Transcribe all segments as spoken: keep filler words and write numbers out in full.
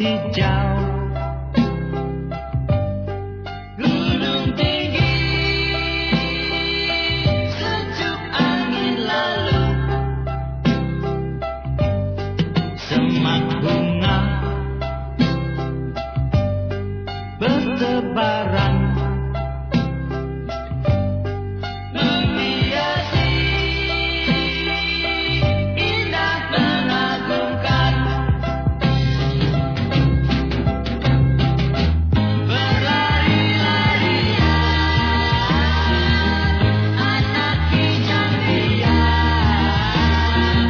hijau, gunung tinggi, sejuk angin lalu, semak bunga bertebaran menghiasi, indah mengagumkan. Berlari-larian anak kijang-kijang,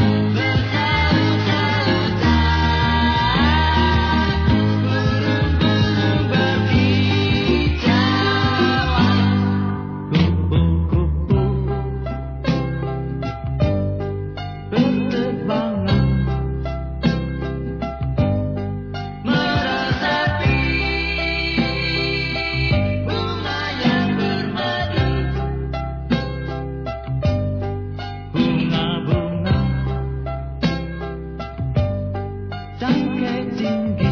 bersalut-salutan burung-burung berkicauan. Kupu-kupu berterbangan meresapi bunga yang bermadu, bunga-bunga tangkai tinggi.